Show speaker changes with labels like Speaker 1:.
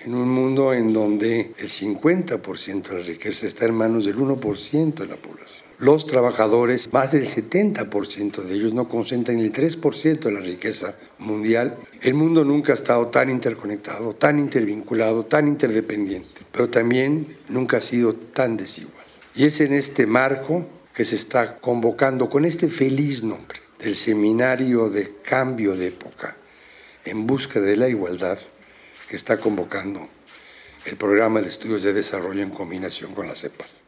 Speaker 1: en un mundo en donde el 50% de la riqueza está en manos del 1% de la población. Los trabajadores, más del 70% de ellos no concentran el 3% de la riqueza mundial. El mundo nunca ha estado tan interconectado, tan intervinculado, tan interdependiente, pero también nunca ha sido tan desigual. Y es en este marco que se está convocando con este feliz nombre del Seminario de Cambio de Época en busca de la igualdad, que está convocando el Programa de Estudios de Desarrollo en combinación con la CEPAL.